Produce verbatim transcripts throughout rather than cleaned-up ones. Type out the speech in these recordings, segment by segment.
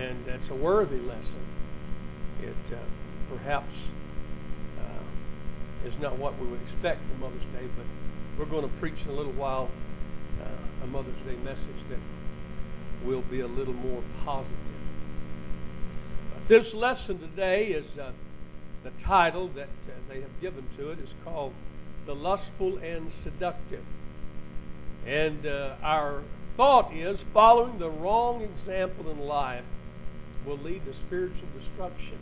and it's a worthy lesson. It uh, perhaps uh, is not what we would expect for Mother's Day, but we're going to preach in a little while uh, a Mother's Day message that will be a little more positive. But this lesson today is uh, the title that uh, they have given to it is called The Lustful and Seductive. And uh, our thought is following the wrong example in life will lead to spiritual destruction.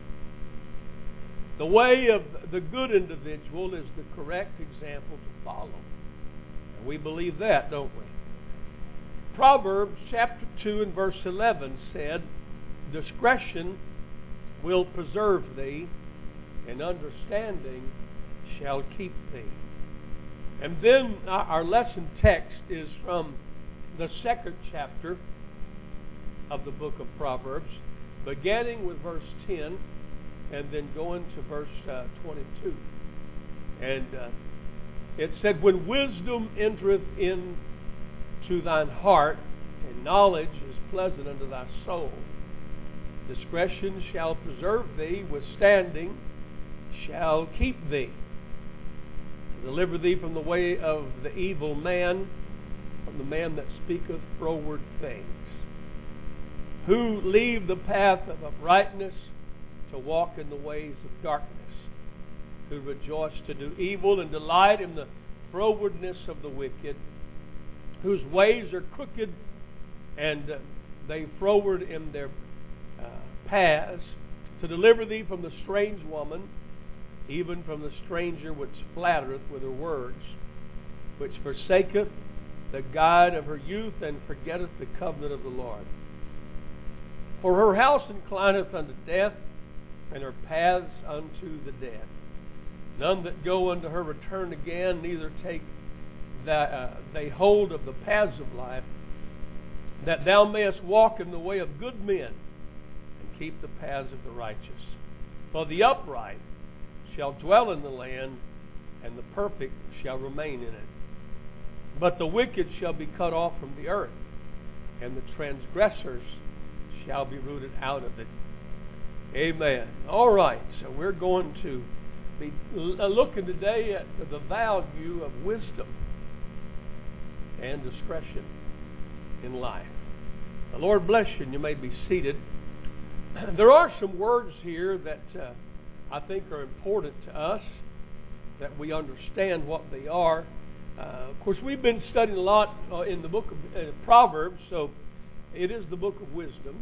The way of the good individual is the correct example to follow. And we believe that, don't we? Proverbs chapter two and verse eleven said, "Discretion will preserve thee, and understanding shall keep thee." And then our lesson text is from the second chapter of the book of Proverbs, beginning with verse ten and then going to verse uh, twenty-two. And uh, it said, "When wisdom entereth into thine heart, and knowledge is pleasant unto thy soul, discretion shall preserve thee, withstanding shall keep thee, to deliver thee from the way of the evil man, from the man that speaketh froward things, who leave the path of uprightness to walk in the ways of darkness, who rejoice to do evil and delight in the frowardness of the wicked, whose ways are crooked and uh, they froward in their uh, paths, to deliver thee from the strange woman, even from the stranger which flattereth with her words, which forsaketh the guide of her youth, and forgetteth the covenant of the Lord. For her house inclineth unto death, and her paths unto the dead. None that go unto her return again, neither take that, uh, they hold of the paths of life, that thou mayest walk in the way of good men, and keep the paths of the righteous. For the upright shall dwell in the land, and the perfect shall remain in it. But the wicked shall be cut off from the earth, and the transgressors shall be rooted out of it. Amen. All right, so we're going to be looking today at the value of wisdom and discretion in life. The Lord bless you, and you may be seated. There are some words here that uh, I think are important to us, that we understand what they are. Uh, of course, we've been studying a lot uh, in the book of uh, Proverbs, so it is the book of wisdom.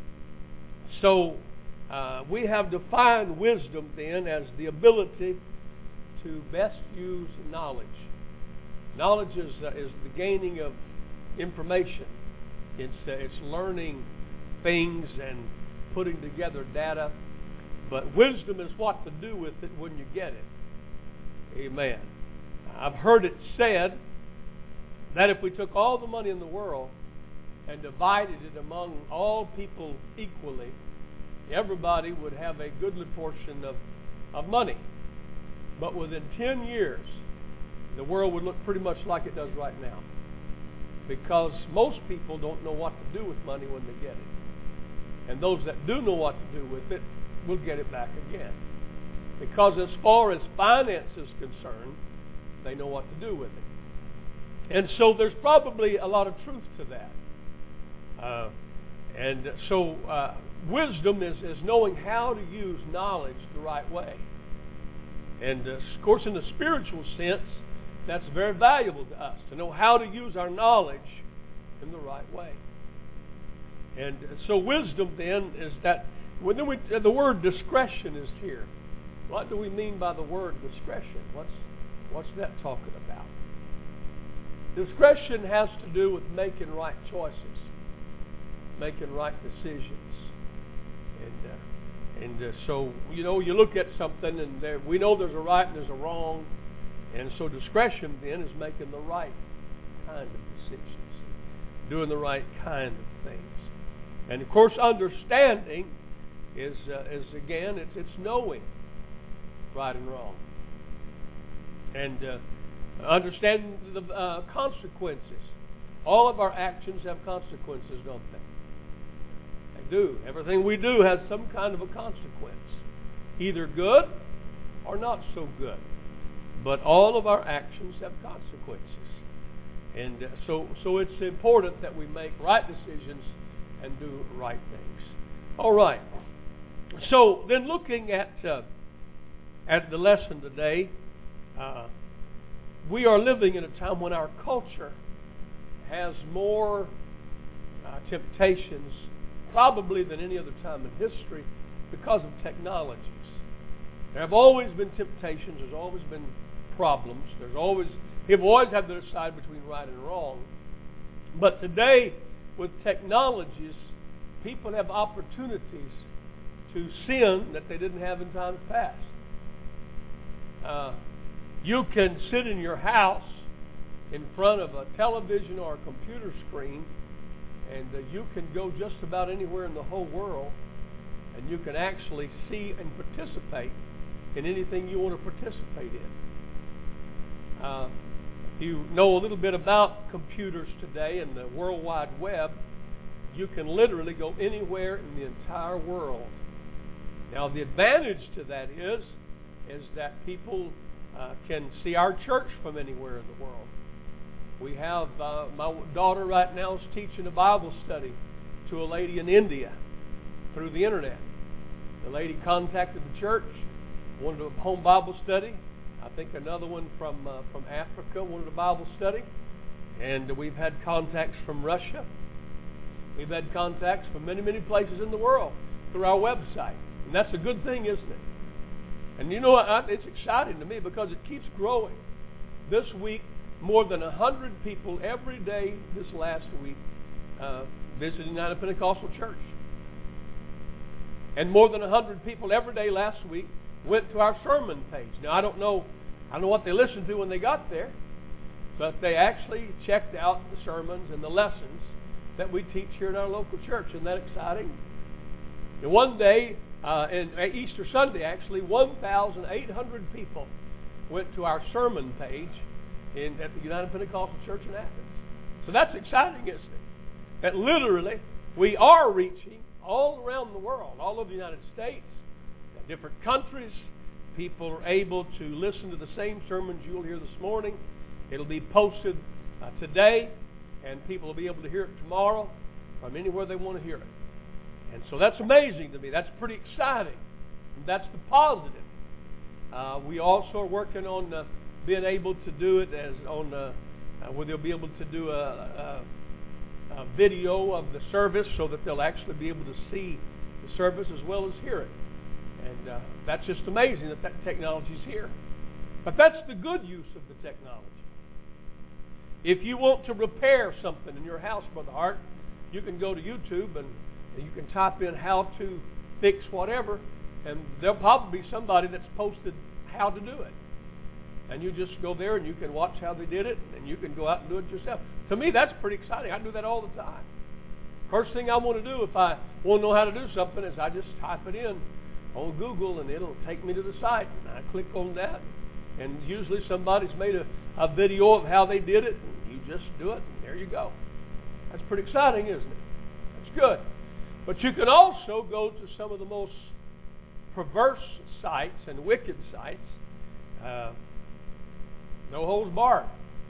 So uh, we have defined wisdom then as the ability to best use knowledge. Knowledge is, uh, is the gaining of information. It's, uh, it's learning things and putting together data. But wisdom is what to do with it when you get it. Amen. I've heard it said that if we took all the money in the world and divided it among all people equally, everybody would have a goodly portion of, of money. But within ten years, the world would look pretty much like it does right now. Because most people don't know what to do with money when they get it. And those that do know what to do with it will get it back again. Because as far as finance is concerned, they know what to do with it. And so there's probably a lot of truth to that. Uh, and so uh, wisdom is, is knowing how to use knowledge the right way. And uh, of course, in the spiritual sense, that's very valuable to us, to know how to use our knowledge in the right way. And so wisdom then is that, when we, the word discretion is here. What do we mean by the word discretion? What's, what's that talking about? Discretion has to do with making right choices, making right decisions. And uh, and uh, so, you know, you look at something and there, we know there's a right and there's a wrong. And so discretion then is making the right kind of decisions, doing the right kind of things. And of course, understanding is, uh, is again, it's, it's knowing right and wrong. And uh, understanding the uh, consequences. All of our actions have consequences, don't they? And do. Everything we do has some kind of a consequence, either good or not so good. But all of our actions have consequences. And uh, so, so it's important that we make right decisions and do right things. All right. So then looking at, uh, at the lesson today, uh, we are living in a time when our culture has more uh, temptations probably than any other time in history because of technologies. There have always been temptations. There's always been problems. There's always people always have to decide between right and wrong. But today, with technologies, people have opportunities to sin that they didn't have in times past. Uh, you can sit in your house in front of a television or a computer screen, and uh, you can go just about anywhere in the whole world, and you can actually see and participate in anything you want to participate in. Uh, you know a little bit about computers today and the World Wide Web. You can literally go anywhere in the entire world. Now, the advantage to that is, is that people uh, can see our church from anywhere in the world. We have, uh, my daughter right now is teaching a Bible study to a lady in India through the internet. The lady contacted the church, wanted a home Bible study. I think another one from uh, from Africa wanted a Bible study. And we've had contacts from Russia. We've had contacts from many, many places in the world through our website. And that's a good thing, isn't it? And you know what? It's exciting to me because it keeps growing. This week, more than one hundred people every day this last week uh, visited United Pentecostal Church. And more than one hundred people every day last week went to our sermon page. Now, I don't know, I don't know what they listened to when they got there, but they actually checked out the sermons and the lessons that we teach here in our local church. Isn't that exciting? And one day, uh, and Easter Sunday actually, one thousand eight hundred people went to our sermon page in, at the United Pentecostal Church in Athens. So that's exciting, isn't it? That literally we are reaching all around the world, all over the United States, different countries. People are able to listen to the same sermons you'll hear this morning. It'll be posted uh, today, and people will be able to hear it tomorrow from anywhere they want to hear it. And so that's amazing to me. That's pretty exciting. And that's the positive. Uh, we also are working on uh, being able to do it as on uh, uh, where they'll be able to do a, a, a video of the service so that they'll actually be able to see the service as well as hear it. And uh, that's just amazing that that technology's here. But that's the good use of the technology. If you want to repair something in your house, Brother Hart, you can go to YouTube and you can type in how to fix whatever, and there'll probably be somebody that's posted how to do it. And you just go there and you can watch how they did it, and you can go out and do it yourself. To me, that's pretty exciting. I do that all the time. First thing I want to do if I want to know how to do something is I just type it in on Google, and it'll take me to the site. And I click on that, and usually somebody's made a, a video of how they did it, and you just do it, and there you go. That's pretty exciting, isn't it? That's good. But you can also go to some of the most perverse sites and wicked sites. Uh, no holds barred.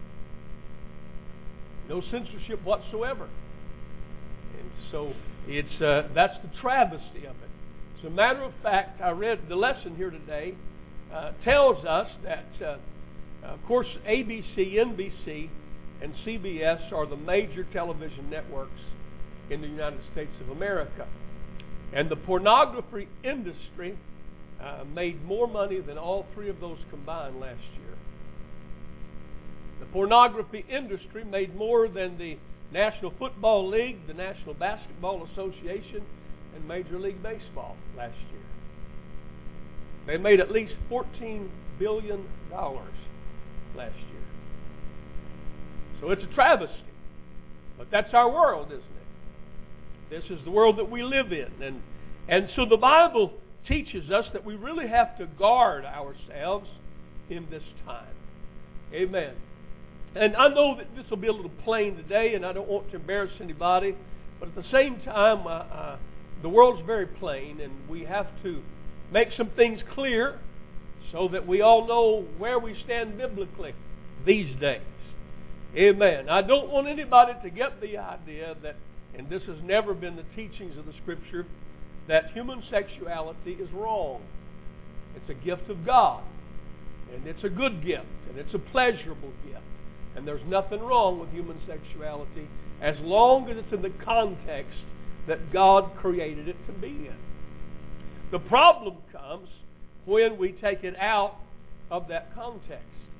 No censorship whatsoever. And so it's uh, that's the travesty of it. As a matter of fact, I read the lesson here today uh, tells us that, uh, of course, A B C, N B C, and C B S are the major television networks in the United States of America. And the pornography industry uh, made more money than all three of those combined last year. The pornography industry made more than the National Football League, the National Basketball Association, and Major League Baseball last year. They made at least fourteen billion dollars last year. So it's a travesty. But that's our world, isn't it? This is the world that we live in. And, and so the Bible teaches us that we really have to guard ourselves in this time. Amen. And I know that this will be a little plain today, and I don't want to embarrass anybody, but at the same time, uh, uh, the world's very plain, and we have to make some things clear so that we all know where we stand biblically these days. Amen. I don't want anybody to get the idea that, and this has never been the teachings of the Scripture, that human sexuality is wrong. It's a gift of God, and it's a good gift, and it's a pleasurable gift. And there's nothing wrong with human sexuality as long as it's in the context that God created it to be in. The problem comes when we take it out of that context.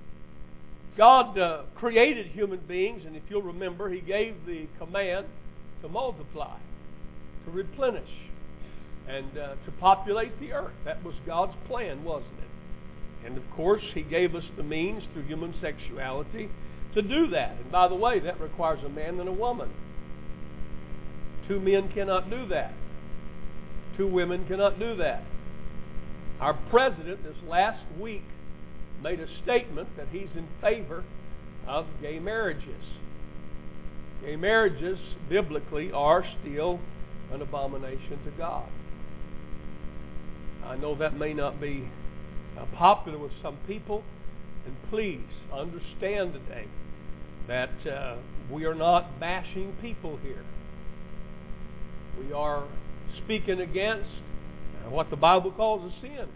God uh, created human beings, and if you'll remember, He gave the command to multiply, to replenish, and uh, to populate the earth. That was God's plan, wasn't it? And of course, He gave us the means through human sexuality to do that. And by the way, that requires a man and a woman. Two men cannot do that. Two women cannot do that. Our president this last week made a statement that he's in favor of gay marriages. Gay marriages, biblically, are still an abomination to God. I know that may not be uh, popular with some people, and please understand today that uh, we are not bashing people here. We are speaking against uh, what the Bible calls a sin.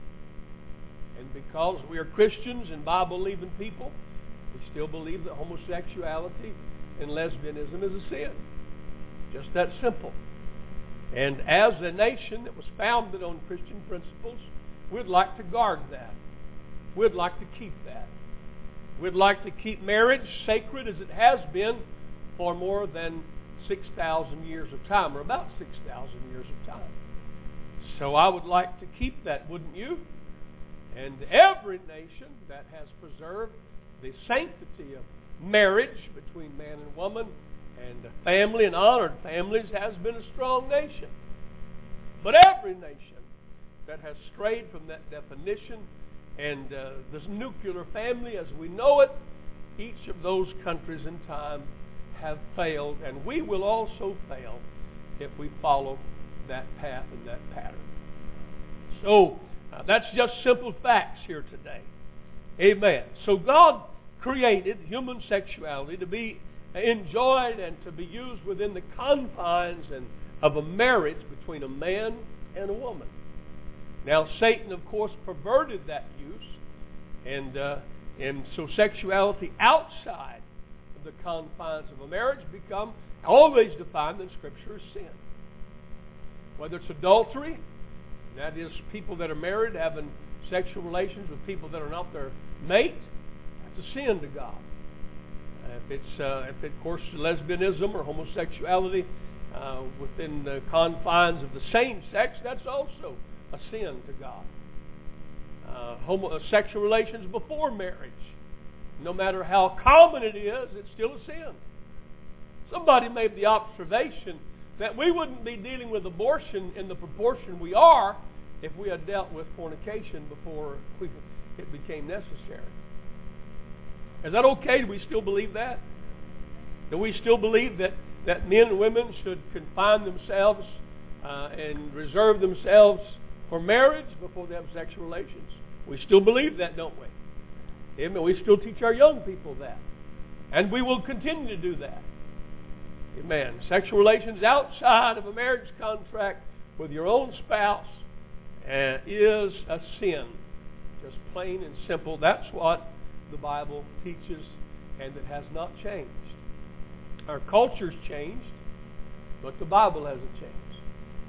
And because we are Christians and Bible-believing people, we still believe that homosexuality and lesbianism is a sin. Just that simple. And as a nation that was founded on Christian principles, we'd like to guard that. We'd like to keep that. We'd like to keep marriage sacred as it has been for more than six thousand years of time, or about six thousand years of time. So I would like to keep that, wouldn't you? And every nation that has preserved the sanctity of marriage between man and woman and family and honored families has been a strong nation. But every nation that has strayed from that definition and uh, this nuclear family as we know it, each of those countries in time have failed, and we will also fail if we follow that path and that pattern. So, uh, that's just simple facts here today. Amen. So God created human sexuality to be enjoyed and to be used within the confines and of a marriage between a man and a woman. Now, Satan, of course, perverted that use, and uh, and so sexuality outside of the confines of a marriage become always defined in Scripture as sin. Whether it's adultery, that is people that are married having sexual relations with people that are not their mate, that's a sin to God. If it's, uh, if it, of course, lesbianism or homosexuality uh, within the confines of the same sex, that's also a sin to God. Uh, homo- uh, sexual relations before marriage, no matter how common it is, it's still a sin. Somebody made the observation that we wouldn't be dealing with abortion in the proportion we are if we had dealt with fornication before we, it became necessary. Is that okay? Do we still believe that? Do we still believe that, that men and women should confine themselves uh, and reserve themselves for marriage before they have sexual relations? We still believe that, don't we? Amen. We still teach our young people that. And we will continue to do that. Amen. Sexual relations outside of a marriage contract with your own spouse uh, is a sin. Just plain and simple. That's what the Bible teaches, and it has not changed. Our culture's changed, but the Bible hasn't changed.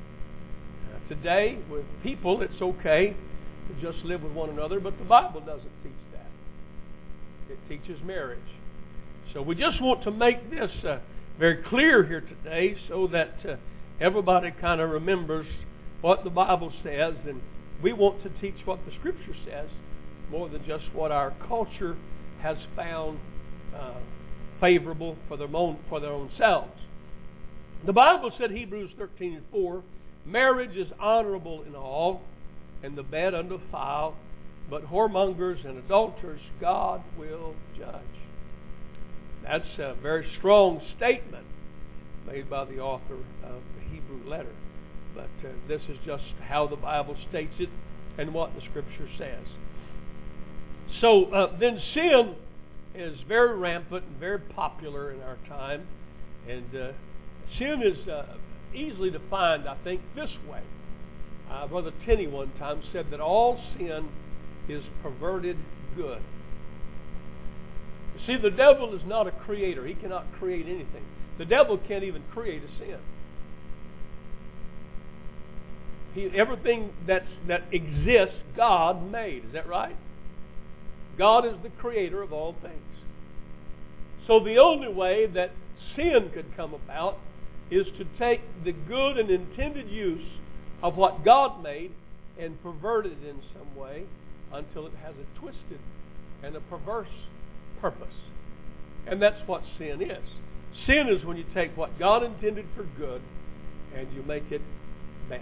Uh, today, with people, it's okay to just live with one another, but the Bible doesn't teach that. It teaches marriage. So we just want to make this uh, very clear here today so that uh, everybody kind of remembers what the Bible says, and we want to teach what the Scripture says more than just what our culture has found uh, favorable for their own for their own selves. The Bible said, Hebrews thirteen and four, marriage is honorable in all, and the bed undefiled, but whoremongers and adulterers God will judge. That's a very strong statement made by the author of the Hebrew letter. But uh, this is just how the Bible states it and what the Scripture says. So uh, then sin is very rampant and very popular in our time. And uh, sin is uh, easily defined, I think, this way. Uh, Brother Tenney one time said that all sin is perverted good. You see, the devil is not a creator. He cannot create anything. The devil can't even create a sin. He, everything that's, that exists, God made. Is that right? God is the creator of all things. So the only way that sin could come about is to take the good and intended use of what God made and pervert it in some way until it has a twisted and a perverse purpose. And that's what sin is. Sin is when you take what God intended for good and you make it bad.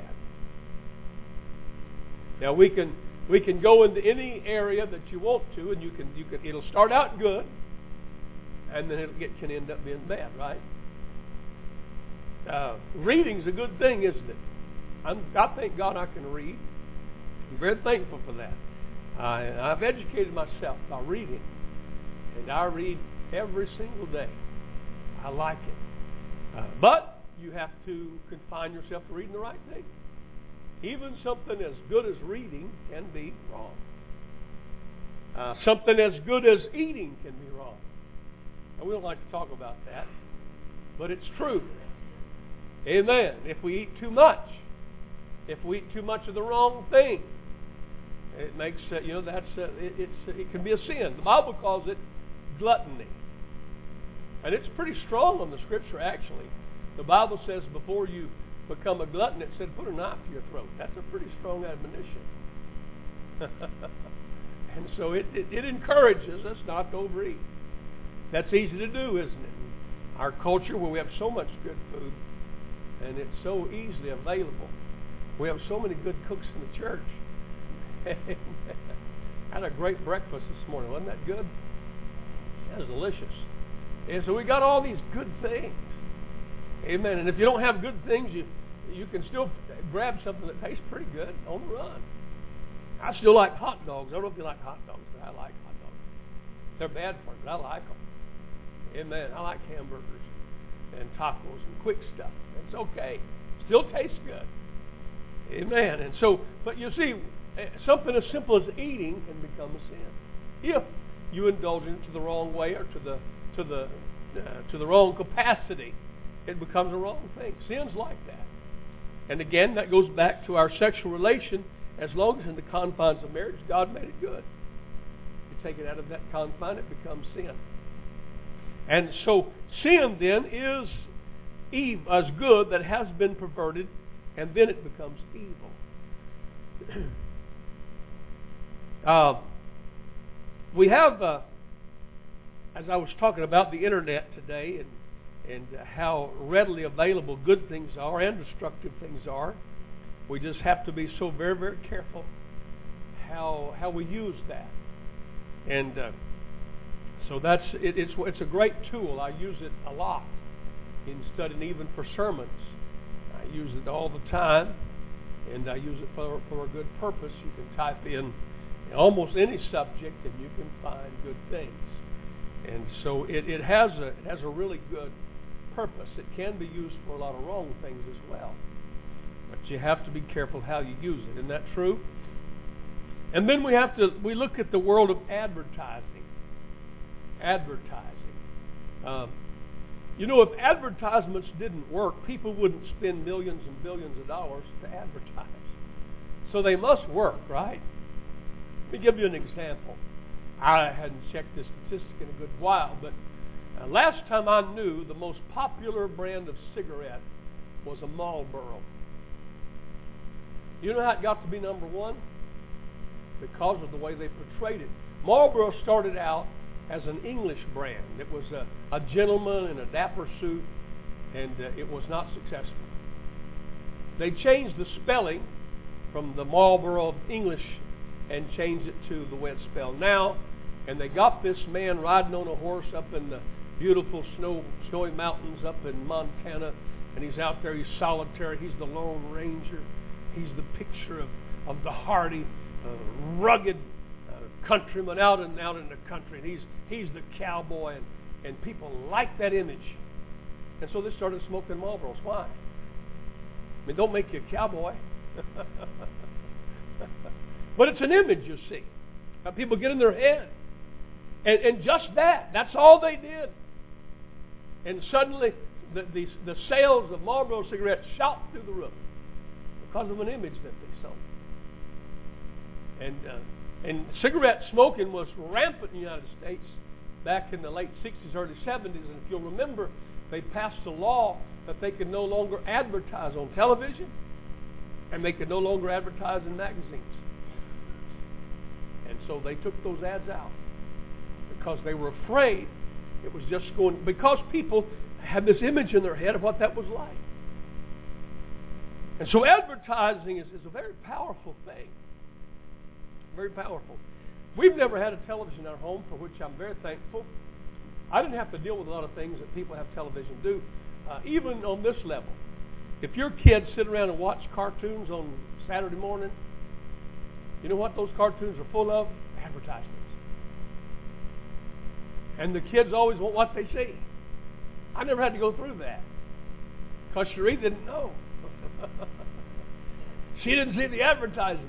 Now we can we can go into any area that you want to, and you can you can it'll start out good, and then it get, can end up being bad, right? Uh, reading's a good thing, isn't it? I'm, I thank God I can read. I'm very thankful for that. I, I've educated myself by reading, and I read every single day. I like it. Uh, but you have to confine yourself to reading the right thing. Even something as good as reading can be wrong. Uh, something as good as eating can be wrong. And we don't like to talk about that, but it's true. Amen. If we eat too much, if we eat too much of the wrong thing, it makes uh, you know that's uh, it, it's it can be a sin. The Bible calls it gluttony, and it's pretty strong on the Scripture. Actually, the Bible says before you become a glutton, it said put a knife to your throat. That's a pretty strong admonition. And so it, it, it encourages us not to overeat. That's easy to do, isn't it? In our culture where we have so much good food and it's so easily available. We have so many good cooks in the church. I had a great breakfast this morning. Wasn't that good? That was delicious. And so we got all these good things. Amen. And if you don't have good things, you you can still grab something that tastes pretty good on the run. I still like hot dogs. I don't know if you like hot dogs, but I like hot dogs. They're bad for me, but I like them. Amen. I like hamburgers and tacos and quick stuff. It's okay. Still tastes good. Amen. And so, but you see, something as simple as eating can become a sin if you indulge in it to the wrong way or to the to the uh, to the wrong capacity. It becomes a wrong thing. Sin's like that. And again, that goes back to our sexual relation. As long as in the confines of marriage, God made it good. You take it out of that confine, it becomes sin. And so sin then is evil, as good that has been perverted, and then it becomes evil. uh, we have, uh, as I was talking about the internet today, and and how readily available good things are and destructive things are. We just have to be so very, very careful how how we use that. And uh, so that's it, it's it's a great tool. I use it a lot in studying, even for sermons. I use it all the time, and I use it for for a good purpose. You can type in almost any subject, and you can find good things. And so it, it has a it has a really good purpose. It can be used for a lot of wrong things as well. But you have to be careful how you use it. Isn't that true? And then we have to we look at the world of advertising. Advertising. Um, you know, if advertisements didn't work, people wouldn't spend millions and billions of dollars to advertise. So they must work, right? Let me give you an example. I hadn't checked this statistic in a good while, but Uh, last time I knew, the most popular brand of cigarette was a Marlboro. You know how it got to be number one? Because of the way they portrayed it. Marlboro started out as an English brand. It was a, a gentleman in a dapper suit, and uh, it was not successful. They changed the spelling from the Marlboro English and changed it to the way it's spelled now. And they got this man riding on a horse up in the beautiful snow, snowy mountains up in Montana, And he's out there, he's solitary, he's the Lone Ranger. He's the picture of, of the hardy, uh, rugged uh, countryman out and out in the country. And he's, he's the cowboy, and, and people like that image. And so they started smoking Marlboros. Why? I mean, don't make you a cowboy. But it's an image, you see. How people get in their head. And, and just that, that's all they did. And suddenly, the, the, the sales of Marlboro cigarettes shot through the roof because of an image that they sold. And, uh, and cigarette smoking was rampant in the United States back in the late sixties, early seventies. And if you'll remember, they passed a law that they could no longer advertise on television, and they could no longer advertise in magazines. And so they took those ads out because they were afraid it was just going, because people had this image in their head of what that was like. And so advertising is, is a very powerful thing. Very powerful. We've never had a television in our home, for which I'm very thankful. I didn't have to deal with a lot of things that people have television do, uh, even on this level. If your kids sit around and watch cartoons on Saturday morning, you know what those cartoons are full of? Advertisements. And the kids always want what they see. I never had to go through that, because Cherie didn't know. She didn't see the advertisements.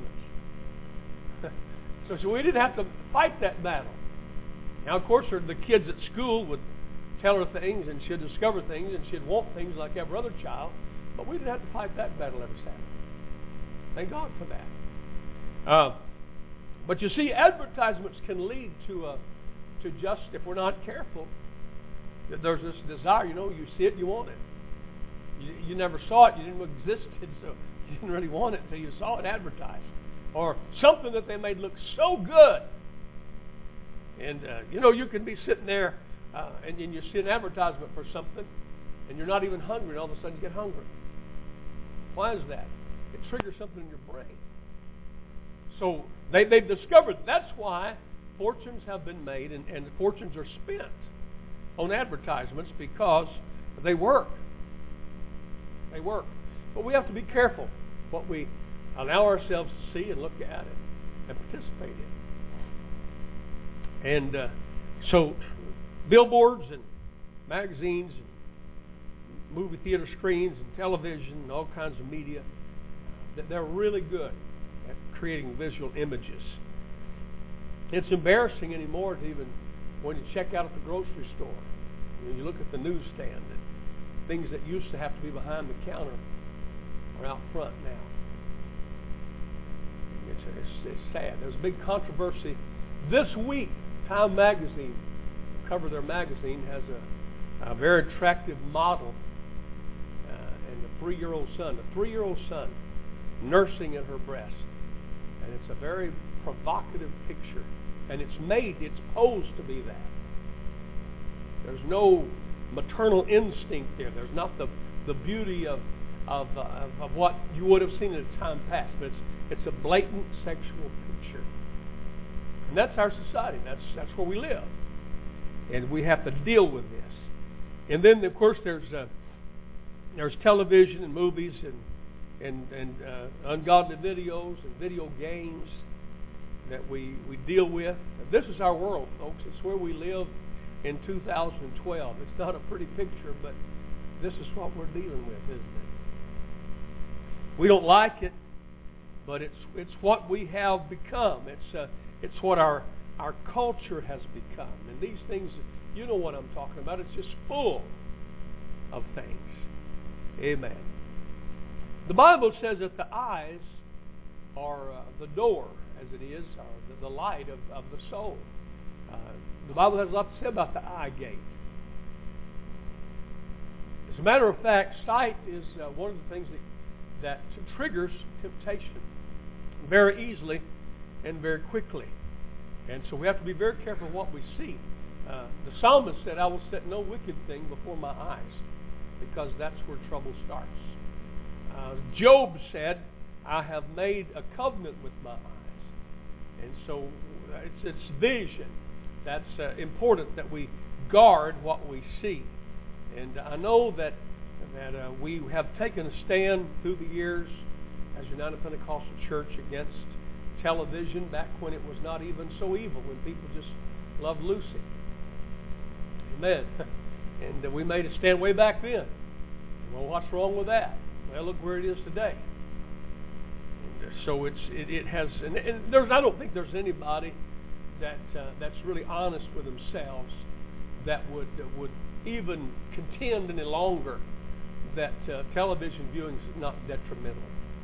so, so we didn't have to fight that battle. Now, of course, the kids at school would tell her things, and she'd discover things, and she'd want things like every other child. But we didn't have to fight that battle every Saturday. Thank God for that. Uh, but you see, advertisements can lead to a, to just, if we're not careful, that there's this desire. You know, you see it, you want it. You, you never saw it, you didn't know it existed, so you didn't really want it until you saw it advertised. Or something that they made look so good. And, uh, you know, you can be sitting there uh, and, and you see an advertisement for something, and you're not even hungry, and all of a sudden you get hungry. Why is that? It triggers something in your brain. So they, they've discovered that's why fortunes have been made, and, and fortunes are spent on advertisements, because they work. They work. But we have to be careful what we allow ourselves to see and look at it and participate in. And uh, so billboards and magazines and movie theater screens and television and all kinds of media, that they're really good at creating visual images. It's embarrassing anymore to even, when you check out at the grocery store, you know, you look at the newsstand, and things that used to have to be behind the counter are out front now. It's, it's, it's sad. There's a big controversy this week. Time magazine, the cover of their magazine, has a, a very attractive model uh, and a three-year-old son, a three-year-old son nursing in her breast. And it's a very provocative picture. And it's made, it's posed to be that. There's no maternal instinct there. There's not the, the beauty of, of, uh, of, of what you would have seen in a time past. But it's, it's a blatant sexual picture. And that's our society. That's, that's where we live. And we have to deal with this. And then, of course, there's uh, there's television and movies and, and, and uh, ungodly videos and video games that we, we deal with. This is our world, folks. It's where we live in two thousand twelve. It's not a pretty picture, but this is what we're dealing with, isn't it? We don't like it, but it's it's what we have become. It's uh, it's what our our culture has become. And these things, you know what I'm talking about. It's just full of things. Amen. The Bible says that the eyes are uh, the door, as it is, or the, the light of, of the soul. Uh, the Bible has a lot to say about the eye gate. As a matter of fact, sight is uh, one of the things that, that triggers temptation very easily and very quickly. And so we have to be very careful what we see. Uh, the psalmist said, I will set no wicked thing before my eyes, because that's where trouble starts. Uh, Job said, I have made a covenant with my eyes. And so it's, it's vision. That's uh, important that we guard what we see. And I know that that uh, we have taken a stand through the years as United Pentecostal Church against television back when it was not even so evil, when people just loved Lucy. Amen. And uh, we made a stand way back then. Well, what's wrong with that? Well, look where it is today. And, uh, so it's it, it has, and, and there's I don't think there's anybody that uh, that's really honest with themselves that would uh, would even contend any longer that uh, television viewing is not detrimental.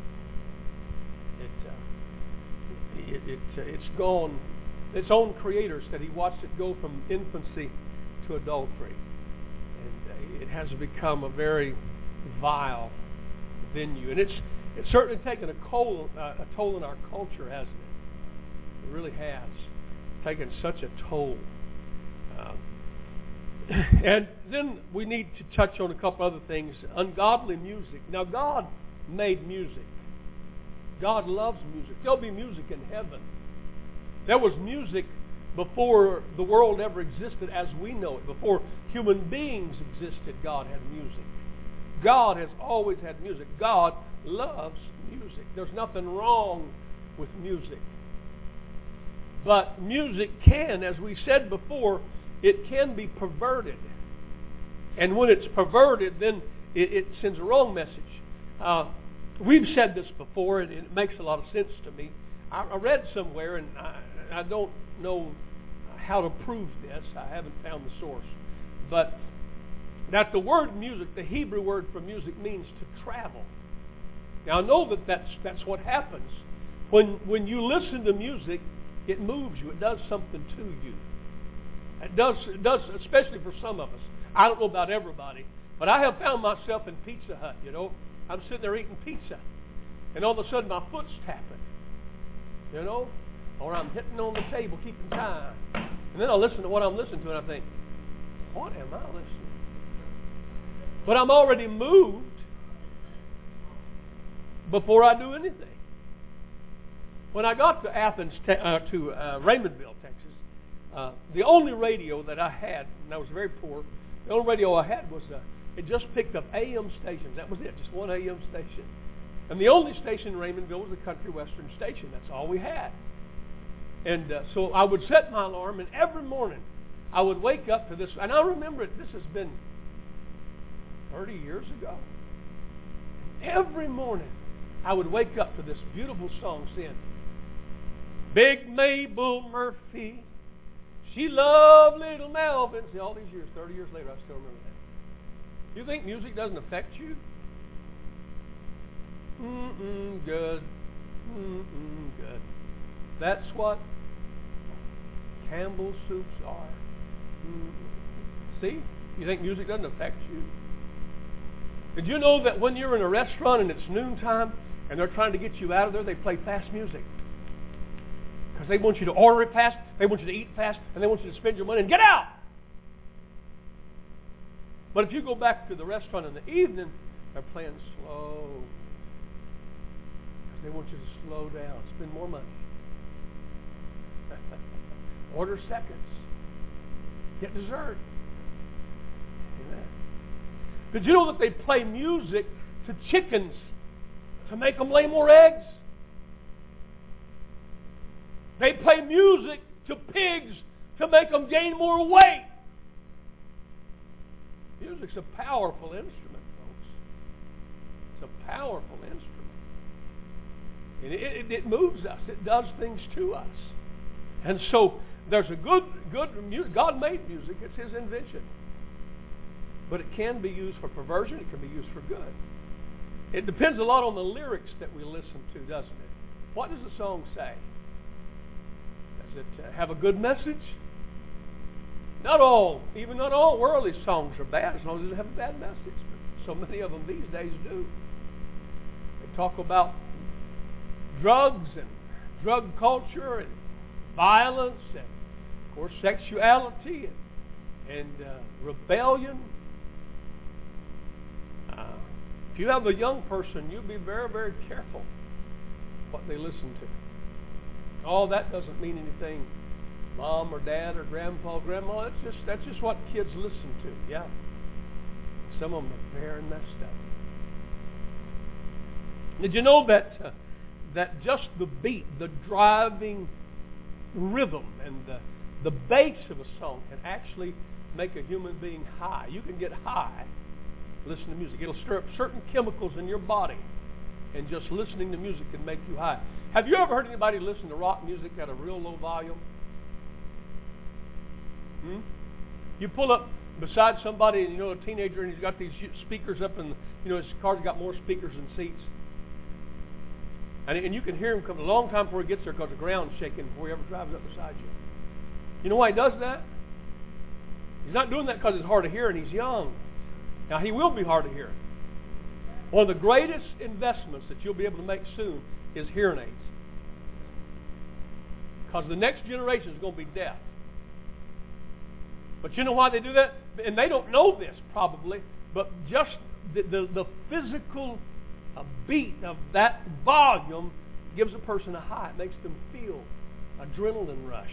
It uh, it, it uh, it's gone. Its own creator said he watched it go from infancy to adultery, and uh, it has become a very vile venue, and it's it's certainly taken a toll uh, a toll in our culture, hasn't it? It really has taken such a toll. Uh, and then we need to touch on a couple other things. Ungodly music. Now, God made music. God loves music. There'll be music in heaven. There was music before the world ever existed as we know it. Before human beings existed, God had music. God has always had music. God loves music. There's nothing wrong with music. But music can, as we said before, it can be perverted. And when it's perverted, then it, it sends a wrong message. Uh, we've said this before, and it makes a lot of sense to me. I, I read somewhere, and I, I don't know how to prove this. I haven't found the source. But that the word music, the Hebrew word for music, means to travel. Now, I know that that's, that's what happens. When, when you listen to music, it moves you. It does something to you. It does, it does, especially for some of us. I don't know about everybody, but I have found myself in Pizza Hut, you know. I'm sitting there eating pizza, and all of a sudden my foot's tapping, you know, or I'm hitting on the table, keeping time. And then I listen to what I'm listening to, and I think, what am I listening to? But I'm already moved before I do anything. When I got to Athens, te- uh, to uh, Raymondville, Texas, uh, the only radio that I had, and I was very poor, the only radio I had was, uh, it just picked up A M stations. That was it, just one A M station. And the only station in Raymondville was the country western station. That's all we had. And uh, so I would set my alarm, and every morning I would wake up to this. And I remember it, this has been thirty years ago. Every morning I would wake up to this beautiful song saying, Big Mabel Murphy, she loved little Melvin. See, all these years, thirty years later, I still remember that. You think music doesn't affect you? Mm-mm, good. Mm-mm, good. That's what Campbell's soups are. Mm-mm. See? You think music doesn't affect you? Did you know that when you're in a restaurant and it's noontime and they're trying to get you out of there, they play fast music? Because they want you to order it fast, they want you to eat fast, and they want you to spend your money and get out. But if you go back to the restaurant in the evening, they're playing slow. Because they want you to slow down, spend more money. Order seconds. Get dessert. Amen. Did you know that they play music to chickens to make them lay more eggs? They play music to pigs to make them gain more weight. Music's a powerful instrument, folks. It's a powerful instrument. And it, it, it moves us. It does things to us. And so there's a good, good music. God made music. It's His invention. But it can be used for perversion. It can be used for good. It depends a lot on the lyrics that we listen to, doesn't it? What does the song say? Does it uh, have a good message? Not all, even not all worldly songs are bad as long as they have a bad message. But so many of them these days do. They talk about drugs and drug culture and violence and, of course, sexuality and, and uh, rebellion. Uh, if you have a young person, you be very, very careful what they listen to. All that doesn't mean anything. Mom or dad or grandpa or grandma, that's just that's just what kids listen to. Yeah. some of them are very messed up. Did you know that uh, that just the beat, the driving rhythm, and the, the bass of a song can actually make a human being high? You can get high listening to music. It'll stir up certain chemicals in your body, and just listening to music can make you high. Have you ever heard anybody listen to rock music at a real low volume? Hmm? You pull up beside somebody, and you know, a teenager, and he's got these speakers up, and you know, his car's got more speakers than seats. And, and you can hear him come a long time before he gets there because the ground's shaking before he ever drives up beside you. You know why he does that? He's not doing that because it's hard to hear and he's young. Now, he will be hard to hear. One of the greatest investments that you'll be able to make soon is hearing aids. Because the next generation is going to be deaf. But you know why they do that? And they don't know this probably, but just the, the, the physical a beat of that volume gives a person a high. It makes them feel adrenaline rush.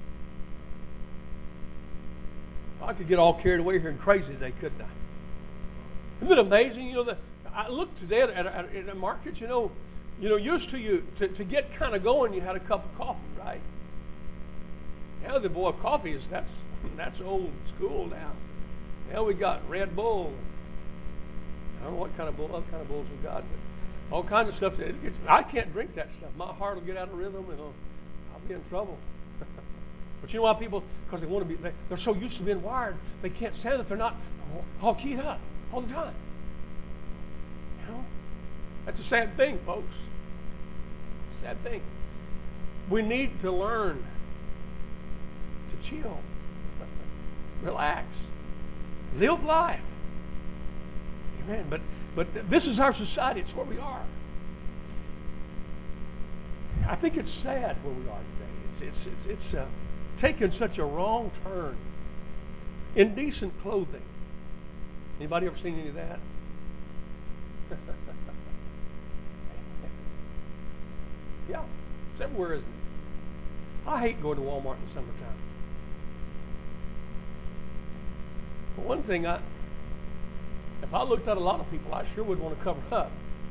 I could get all carried away here and crazy today, couldn't I? Isn't it amazing? You know, the, I looked today at, at, at, at a market, you know, you know, used to you to, to get kind of going, you had a cup of coffee, right? Now the boy, coffee is that's that's old school now. Now we got Red Bull. I don't know what kind of bull, what kind of bulls we got, but all kinds of stuff. It gets, I can't drink that stuff. My heart will get out of rhythm, and I'll, I'll be in trouble. But you know why people? Because they want to be. They're so used to being wired, they can't stand that they're not all keyed up all the time. You know, that's a sad thing, folks. Sad thing. We need to learn to chill, relax, live life. Amen. But but this is our society. It's where we are. I think it's sad where we are today. It's it's it's, it's uh, taken such a wrong turn. Indecent clothing. Anybody ever seen any of that? Yeah, it's everywhere, isn't it? I hate going to Walmart in the summertime. For one thing, I if I looked at a lot of people, I sure would want to cover up.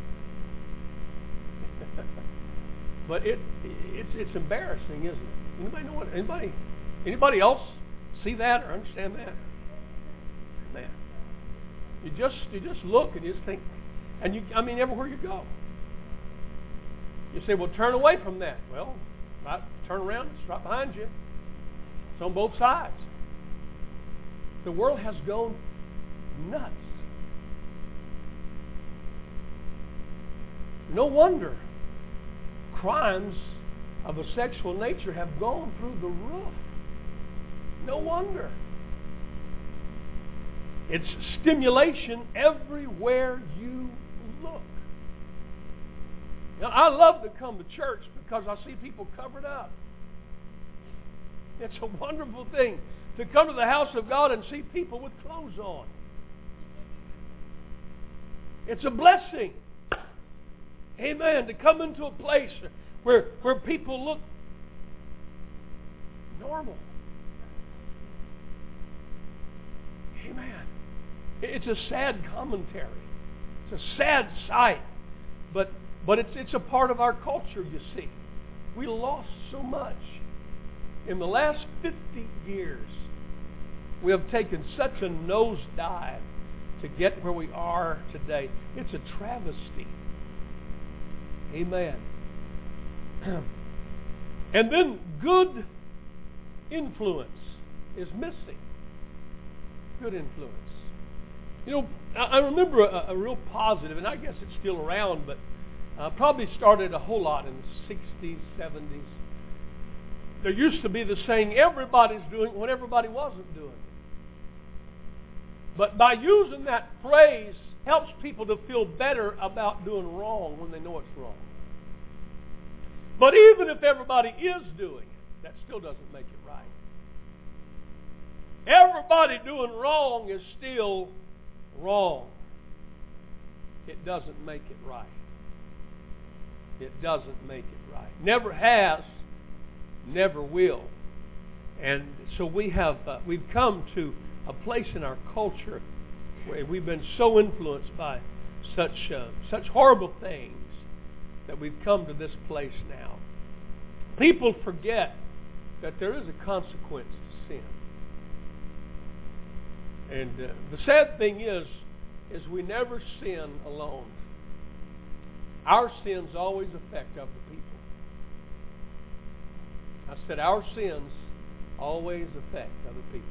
But it it's it's embarrassing, isn't it? Anybody know what? Anybody anybody else see that or understand that? Man, you just you just look and you just think, and you I mean everywhere you go, you say, well, turn away from that. Well, right, turn around, it's right behind you. It's on both sides. The world has gone nuts. No wonder crimes of a sexual nature have gone through the roof. No wonder. It's stimulation everywhere you look. Now, I love to come to church because I see people covered up. It's a wonderful thing to come to the house of God and see people with clothes on. It's a blessing. Amen. To come into a place where, where people look normal. Amen. It's a sad commentary. It's a sad sight. But but it's it's a part of our culture, you see. We lost so much. In the last fifty years, we have taken such a nosedive to get where we are today. It's a travesty. Amen. And then good influence is missing. Good influence. You know, I remember a, a real positive, and I guess it's still around, but uh, probably started a whole lot in the sixties, seventies. There used to be the saying, everybody's doing what everybody wasn't doing. But by using that phrase, helps people to feel better about doing wrong when they know it's wrong. But even if everybody is doing it, that still doesn't make it right. Everybody doing wrong is still wrong. It doesn't make it right. It doesn't make it right. Never has, never will. And so we have uh, we've come to a place in our culture We've been so influenced by such uh, such horrible things that we've come to this place now. People forget that there is a consequence to sin. And uh, the sad thing is, is we never sin alone. Our sins always affect other people. I said our sins always affect other people.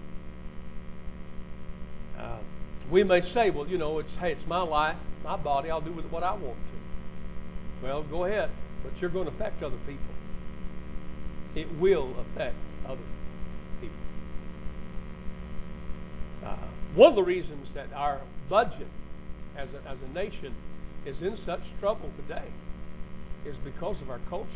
Uh, we may say, well, you know, it's hey, it's my life, my body, I'll do with it what I want to. Well, go ahead, but you're going to affect other people. It will affect other people. Uh, one of the reasons that our budget as a, as a nation is in such trouble today is because of our culture.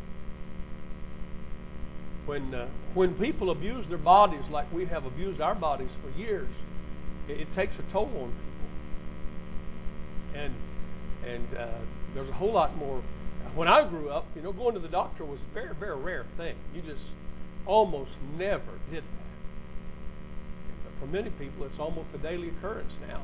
When uh, when people abuse their bodies like we have abused our bodies for years, it, it takes a toll on people. And and uh, there's a whole lot more. When I grew up, you know, going to the doctor was a very, very rare thing. You just almost never did that. But for many people, it's almost a daily occurrence now.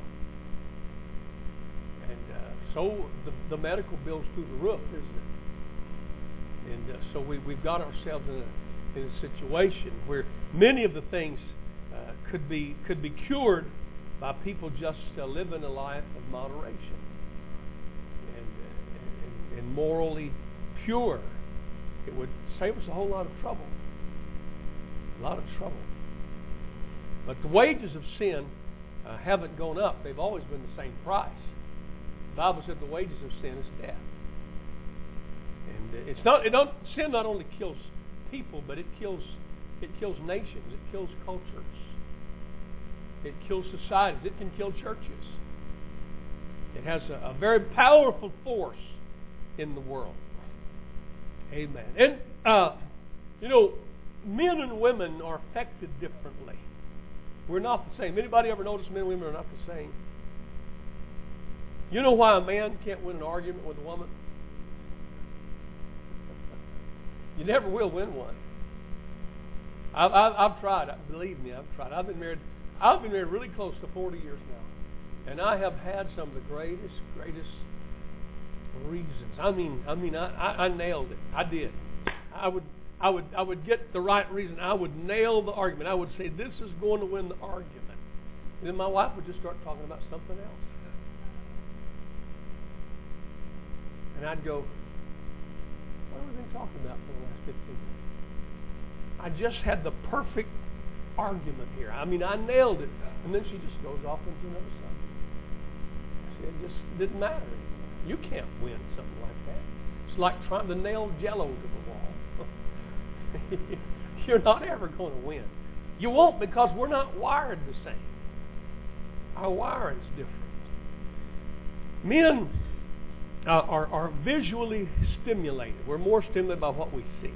And uh, so the, the medical bill's through the roof, isn't it? And uh, so we, we've got ourselves in a, in a situation where many of the things uh, could be could be cured by people just uh, living a life of moderation and, uh, and, and morally pure. It would save us a whole lot of trouble. A lot of trouble. But the wages of sin uh, haven't gone up. They've always been the same price. The Bible said the wages of sin is death. And it's not. It don't. Sin not only kills people, but it kills. It kills nations. It kills cultures. It kills societies. It can kill churches. It has a, a very powerful force in the world. Amen. And uh, you know, men and women are affected differently. We're not the same. Anybody ever notice men and women are not the same? You know why a man can't win an argument with a woman? You never will win one. I've, I've, I've tried. Believe me, I've tried. I've been married. I've been married really close to forty years now, and I have had some of the greatest, greatest reasons. I mean, I mean, I, I, I nailed it. I did. I would, I would, I would get the right reason. I would nail the argument. I would say, "This is going to win the argument," and then my wife would just start talking about something else, and I'd go, "What have we been talking about for the last fifteen minutes? I just had the perfect argument here. I mean, I nailed it." And then she just goes off into another subject. See, it just didn't matter anymore. You can't win something like that. It's like trying to nail Jell-O to the wall. You're not ever going to win. You won't, because we're not wired the same. Our wiring's different. Men uh, are, are visually stimulated. We're more stimulated by what we see.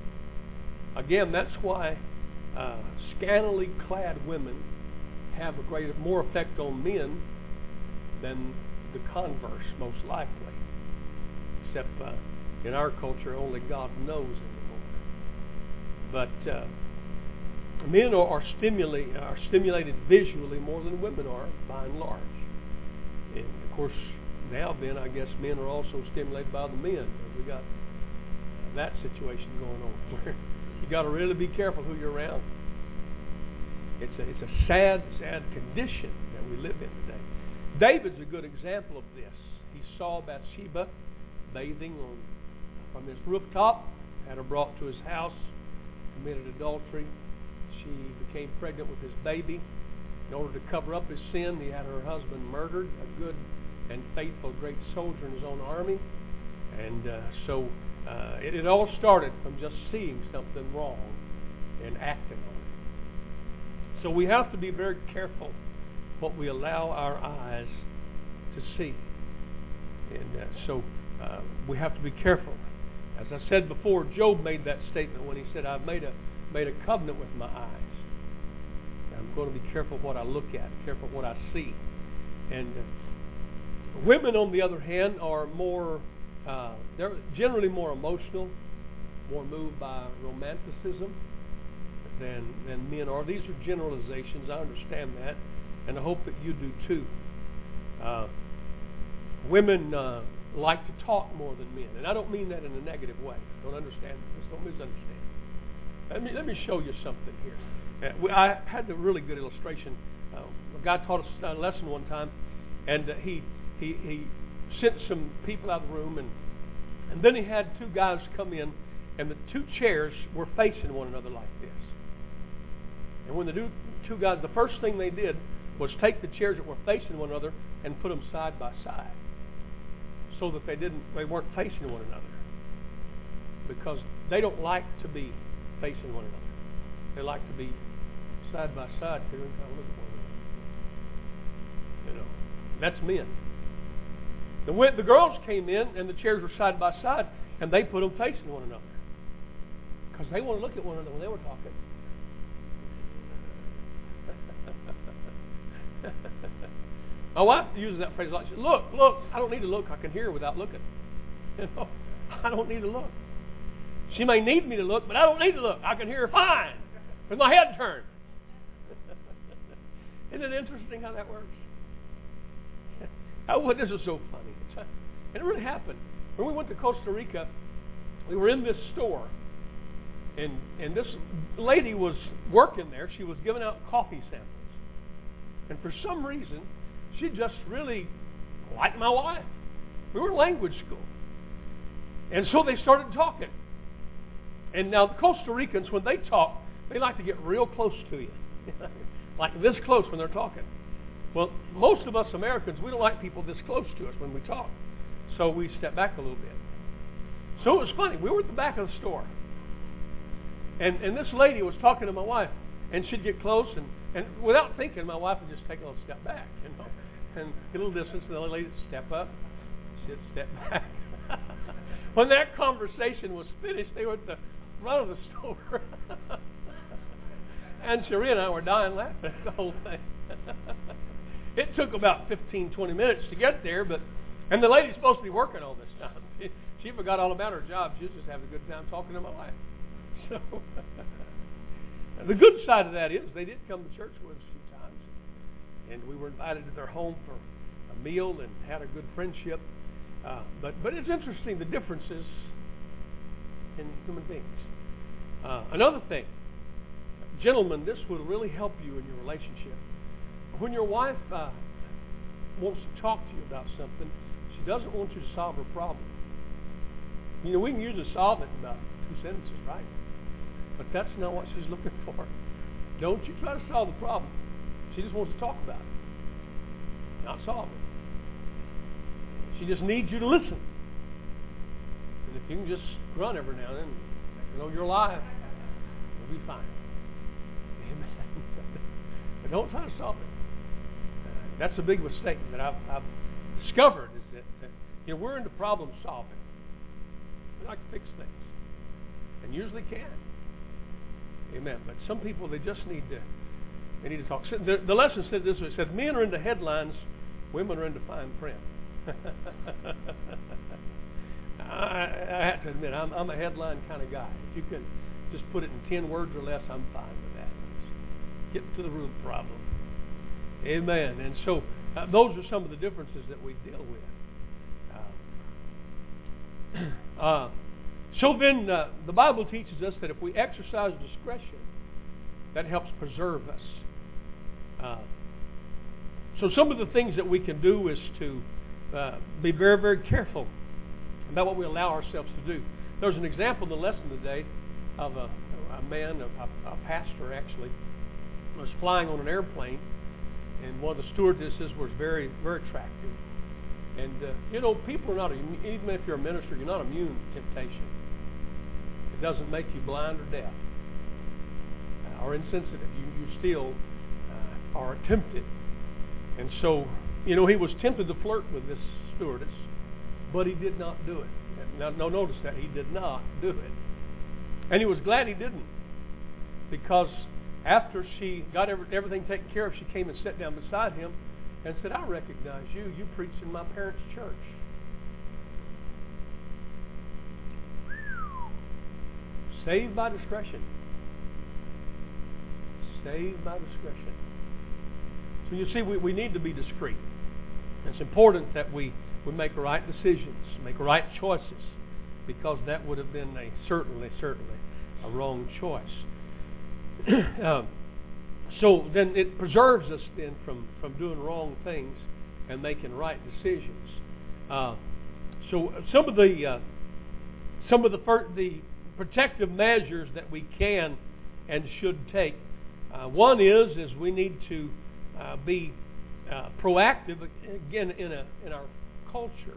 Again, that's why uh, scantily clad women have a greater, more effect on men than the converse, most likely. Except uh, in our culture, only God knows anymore. But uh, men are, are, stimuli- are stimulated visually more than women are, by and large. And of course, now then, I guess men are also stimulated by the men. We got uh, that situation going on where you got to really be careful who you're around. It's a, it's a sad, sad condition that we live in today. David's a good example of this. He saw Bathsheba bathing on from his rooftop, had her brought to his house, committed adultery. She became pregnant with his baby. In order to cover up his sin, he had her husband murdered, a good and faithful great soldier in his own army. And uh, so uh, it, it all started from just seeing something wrong and acting on it. So we have to be very careful what we allow our eyes to see. And uh, so uh, we have to be careful. As I said before, Job made that statement when he said, I've made a, made a covenant with my eyes. I'm going to be careful what I look at, careful what I see. And uh, women, on the other hand, are more, uh, they're generally more emotional, more moved by romanticism than, than men are. These are generalizations. I understand that. and I hope that you do too. Uh, women uh, like to talk more than men, and I don't mean that in a negative way. Don't understand this. Don't misunderstand. Let me let me show you something here. Uh, I had a really good illustration. Uh, a guy taught us a lesson one time, and uh, he he he sent some people out of the room, and and then he had two guys come in, and the two chairs were facing one another like this. And when the two guys, the first thing they did was take the chairs that were facing one another and put them side by side, so that they didn't they weren't facing one another, because they don't like to be facing one another. They like to be side by side here and kind of look at one another. You know, that's men. The when the girls came in and the chairs were side by side, and they put them facing one another because they want to look at one another when they were talking. My wife uses that phrase a lot. She says, look, look, I don't need to look. I can hear without looking. You know, I don't need to look. She may need me to look, but I don't need to look. I can hear her fine with my head turned. Isn't it interesting how that works? Oh, this is so funny. It's, and it really happened. When we went to Costa Rica, we were in this store, and and this lady was working there. She was giving out coffee samples. And for some reason, she just really liked my wife. We were in language school. And so they started talking. And now the Costa Ricans, when they talk, they like to get real close to you. Like this close when they're talking. Well, most of us Americans, we don't like people this close to us when we talk. So we step back a little bit. So it was funny. We were at the back of the store. And, and this lady was talking to my wife. And she'd get close, and, and without thinking, my wife would just take a little step back, you know, and get a little distance, and the lady would step up, she'd step back. When that conversation was finished, they were at the front of the store. And Cherie and I were dying laughing at the whole thing. It took about fifteen, twenty minutes to get there, but and the lady's supposed to be working all this time. She, she forgot all about her job. She was just having a good time talking to my wife. So the good side of that is they did come to church with us a few times, and we were invited to their home for a meal and had a good friendship. Uh, but but it's interesting the differences in human beings. Uh, another thing, gentlemen, this will really help you in your relationship. When your wife uh, wants to talk to you about something, she doesn't want you to solve her problem. You know, we can usually solve it in about two sentences, right? But that's not what she's looking for. Don't you try to solve the problem. She just wants to talk about it, not solve it. She just needs you to listen. And if you can just grunt every now and then, you know you're alive, you'll be fine. Amen. But don't try to solve it. Uh, that's a big mistake that I've, I've discovered is that, that you know we're into problem solving. We like to fix things, and usually can. Amen. But some people, they just need to they need to talk. The, the lesson said this: it said, men are into headlines, women are into fine print. I, I have to admit, I'm, I'm a headline kind of guy. If you can just put it in ten words or less, I'm fine with that. Get to the root problem. Amen. And so uh, those are some of the differences that we deal with. Uh, uh, so then uh, the Bible teaches us that if we exercise discretion, that helps preserve us. Uh, so some of the things that we can do is to uh, be very, very careful about what we allow ourselves to do. There's an example in the lesson today of a, a man, a, a pastor actually, was flying on an airplane, and one of the stewardesses was very, very attractive. And, uh, you know, people are not, even if you're a minister, you're not immune to temptation. It doesn't make you blind or deaf uh, or insensitive. You, you still uh, are tempted. And so, you know, he was tempted to flirt with this stewardess, but he did not do it. Now, no, notice that. He did not do it. And he was glad he didn't, because after she got every, everything taken care of, she came and sat down beside him and said, I recognize you. You preached in my parents' church. Saved by discretion. Saved by discretion. So you see, we, we need to be discreet. It's important that we, we make right decisions, make right choices, because that would have been a certainly, certainly a wrong choice. um, so then it preserves us then from, from doing wrong things and making right decisions. Uh, so some of the uh, some of the fir- the protective measures that we can and should take. Uh, one is is we need to uh, be uh, proactive again in a in our culture.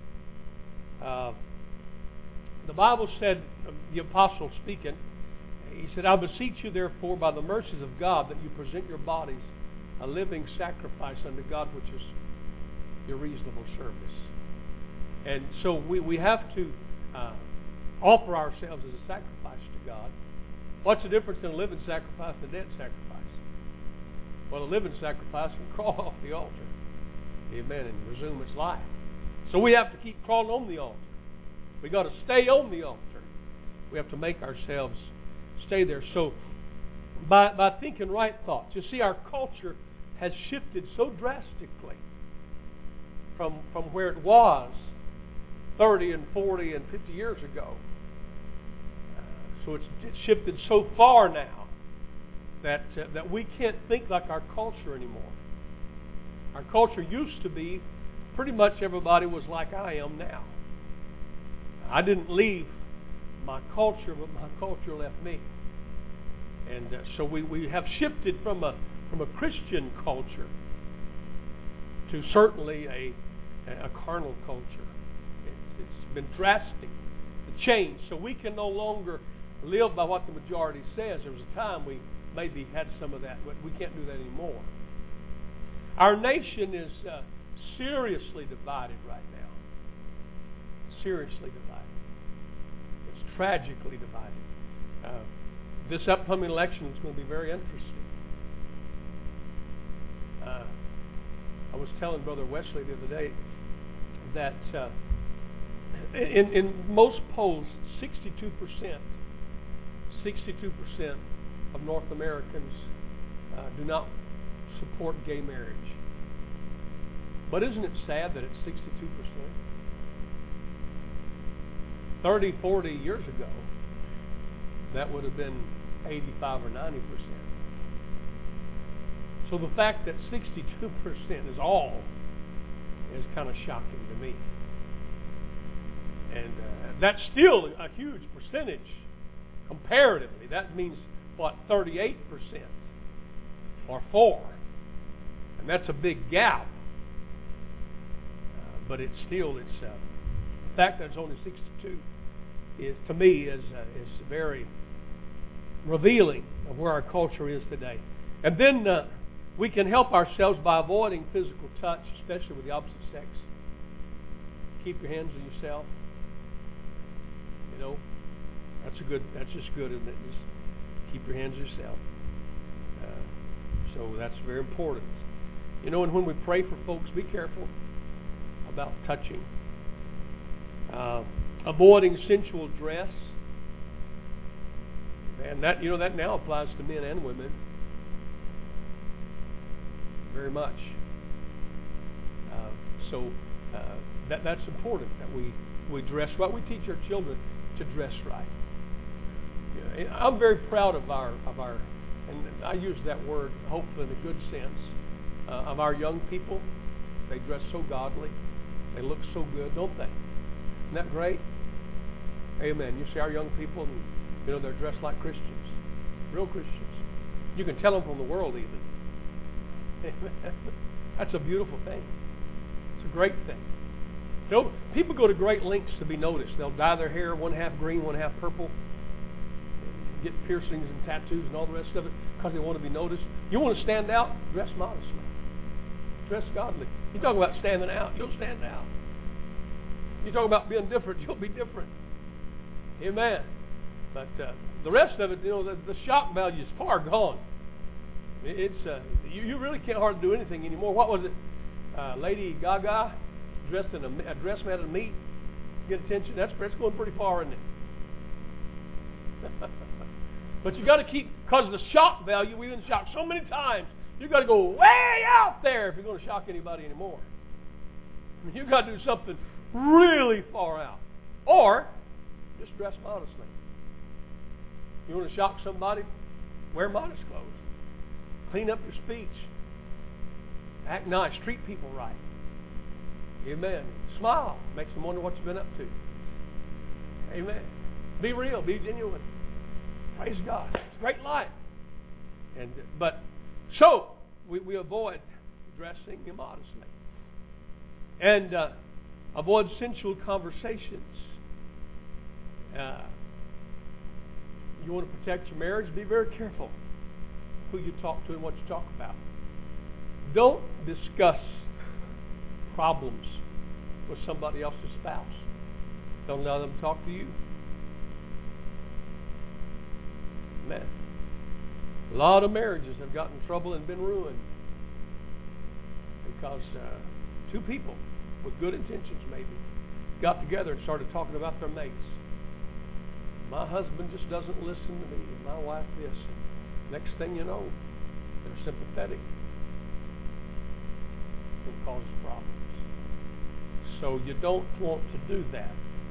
Uh, the Bible said, the apostle speaking, he said, "I beseech you therefore by the mercies of God that you present your bodies a living sacrifice unto God, which is your reasonable service." And so we, we have to uh, offer ourselves as a sacrifice to God. What's the difference in a living sacrifice and a dead sacrifice? Well, a living sacrifice can crawl off the altar, amen, and resume its life. So we have to keep crawling on the altar. We've got to stay on the altar. We have to make ourselves stay there. So by, by thinking right thoughts, you see, our culture has shifted so drastically from, from where it was thirty and forty and fifty years ago. Uh, so it's, it's shifted so far now that uh, that we can't think like our culture anymore. Our culture used to be pretty much everybody was like I am now. I didn't leave my culture, but my culture left me. And uh, so we, we have shifted from a from a Christian culture to certainly a a carnal culture. It, it's been drastic, the change. So we can no longer live by what the majority says. There was a time we maybe had some of that, but we can't do that anymore. Our nation is uh, seriously divided right now. Seriously divided. It's tragically divided. Uh, this upcoming election is going to be very interesting. Uh, I was telling Brother Wesley the other day that uh, in, in most polls, sixty-two percent, sixty-two percent of North Americans uh, do not support gay marriage. But isn't it sad that it's sixty-two percent? thirty, forty years ago, that would have been eighty-five or ninety percent. So the fact that sixty-two percent is all is kind of shocking to me. And uh, that's still a huge percentage comparatively. That means, what, thirty-eight percent or four. And that's a big gap. Uh, but it's still, it's uh, the fact that it's only sixty-two is, to me, is uh, is very revealing of where our culture is today. And then uh, we can help ourselves by avoiding physical touch, especially with the opposite sex. Keep your hands on yourself. You know, that's a good. That's just good, isn't it? Just keep your hands on yourself. Uh, so that's very important. You know, and when we pray for folks, be careful about touching. Uh, avoiding sensual dress. And that, you know, that now applies to men and women very much. Uh, so uh, that that's important that we, we dress right. We teach our children to dress right. You know, I'm very proud of our of our, and I use that word hopefully in a good sense, uh, of our young people. They dress so godly. They look so good, don't they? Isn't that great? Amen. You see our young people, and, you know, they're dressed like Christians, real Christians. You can tell them from the world even. That's a beautiful thing. It's a great thing. You know, people go to great lengths to be noticed. They'll dye their hair one half green, one half purple, get piercings and tattoos and all the rest of it because they want to be noticed. You want to stand out? Dress modestly. Dress godly. You talk about standing out, you'll stand out. You talk about being different, you'll be different. Amen. But uh, the rest of it, you know, the, the shock value is far gone. It's uh, you, you really can't hardly do anything anymore. What was it? Uh, Lady Gaga dressed in a, a dress made of meat. Get attention. That's that's going pretty far, isn't it? But you got to keep, because of the shock value. We've been shocked so many times. you got to go way out there if you're going to shock anybody anymore. I mean, you got to do something really far out, or just dress modestly. You want to shock somebody? Wear modest clothes. Clean up your speech. Act nice. Treat people right. Amen. Smile. Makes them wonder what you've been up to. Amen. Be real. Be genuine. Praise God. It's a great life. And but so we, we avoid dressing immodestly, and uh, avoid sensual conversations. Uh, you want to protect your marriage? Be very careful who you talk to and what you talk about. Don't discuss problems with somebody else's spouse. Don't allow them to talk to you. Man, a lot of marriages have gotten in trouble and been ruined because uh, two people with good intentions maybe got together and started talking about their mates. My husband just doesn't listen to me. My wife this. Next thing you know, they're sympathetic. It causes problems. So you don't want to do that.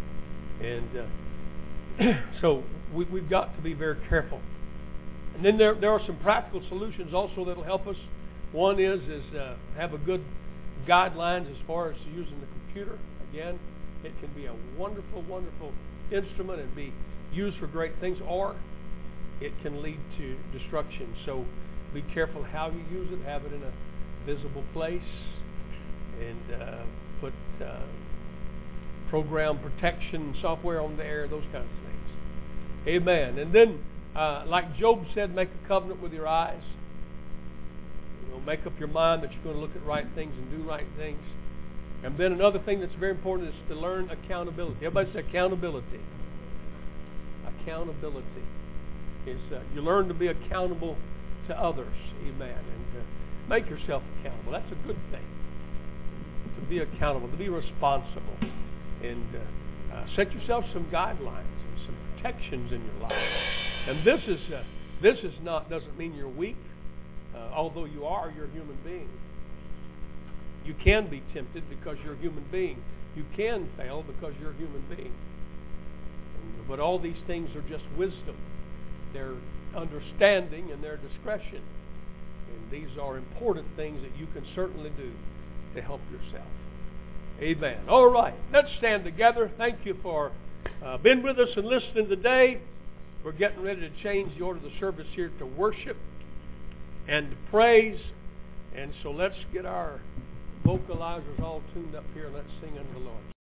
And uh, so we, we've got to be very careful. And then there there are some practical solutions also that will help us. One is is uh, have a good guidelines as far as using the computer. Again, it can be a wonderful, wonderful instrument and be used for great things, or it can lead to destruction. So be careful how you use it. Have it in a visible place, and uh, put uh, program protection software on there, those kinds of things. Amen. And then, uh, like Job said, make a covenant with your eyes. You know, make up your mind that you're going to look at right things and do right things. And then another thing that's very important is to learn accountability. Everybody say accountability. Accountability is uh, you learn to be accountable to others. Amen. And uh, make yourself accountable. That's a good thing. To be accountable, to be responsible, and uh, uh, set yourself some guidelines and some protections in your life. And this is uh, this is not doesn't mean you're weak, uh, although you are. You're a human being. You can be tempted because you're a human being. You can fail because you're a human being. And, but all these things are just wisdom. They're understanding and their discretion. And these are important things that you can certainly do to help yourself. Amen. All right. Let's stand together. Thank you for uh, being with us and listening today. We're getting ready to change the order of the service here to worship and to praise. And so let's get our vocalizers all tuned up here and let's sing unto the Lord.